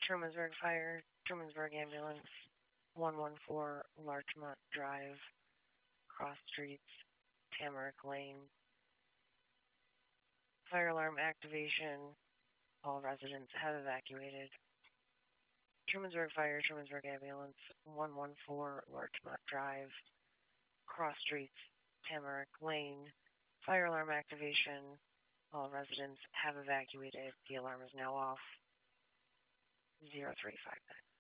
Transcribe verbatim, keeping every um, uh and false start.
Trumansburg Fire, Trumansburg Ambulance, one one four Larchmont Drive, Cross Streets, Tamarack Lane. Fire alarm activation. All residents have evacuated. Trumansburg Fire, Trumansburg Ambulance, one one four Larchmont Drive, Cross Streets, Tamarack Lane. Fire alarm activation. All residents have evacuated. The alarm is now off. zero three five nine.